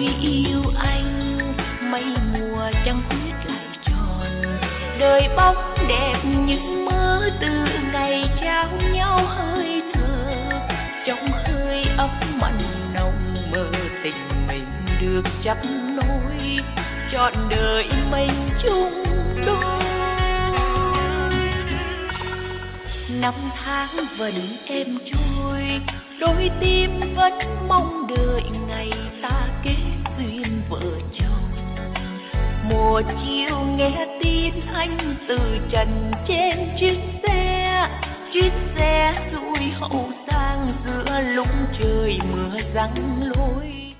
tôi yêu anh, mấy mùa chẳng quyết lại tròn. Đời bóng đẹp những mơ từ ngày trao nhau hơi thở, trong hơi ấm mặn nồng mơ tình mình được chắp nối, trọn đời mình chung đôi. Năm tháng vẫn êm trôi, đôi tim vẫn mong đợi ngày ta kết duyên vợ chồng. Mùa chiều nghe tin anh từ trần trên chuyến xe rui hậu sang giữa lúc trời mưa giăng lối.